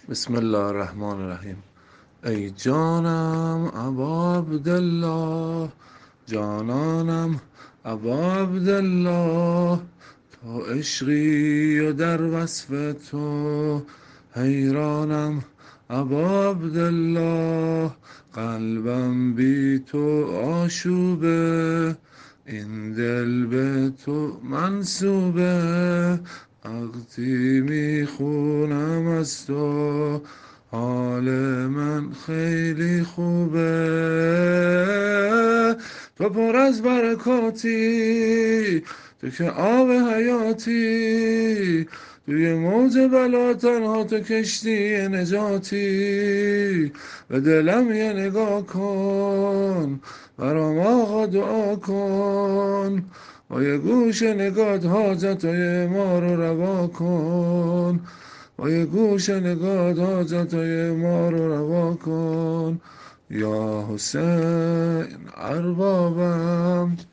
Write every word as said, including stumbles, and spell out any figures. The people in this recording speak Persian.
بسم الله الرحمن الرحیم. ای جانم ابا عبدالله، جانانم ابا عبدالله، تو عشقی و در وصف تو حیرانم ابا عبدالله. قلبم بی تو آشوبه، این دل به تو منسوبه. وقتی میخونم از تو حال من خیلی خوبه. تو پر از برکاتی، تو که آب حیاتی، توی موج بلا تنها تو کشتی نجاتی. به دلم یه نگاه کن، برام آقا دعا کن، با یه گوش نگات حاجتای ما رو روا کن، با یه گوش نگات حاجتای ما رو روا کن. یا حسین اربابم.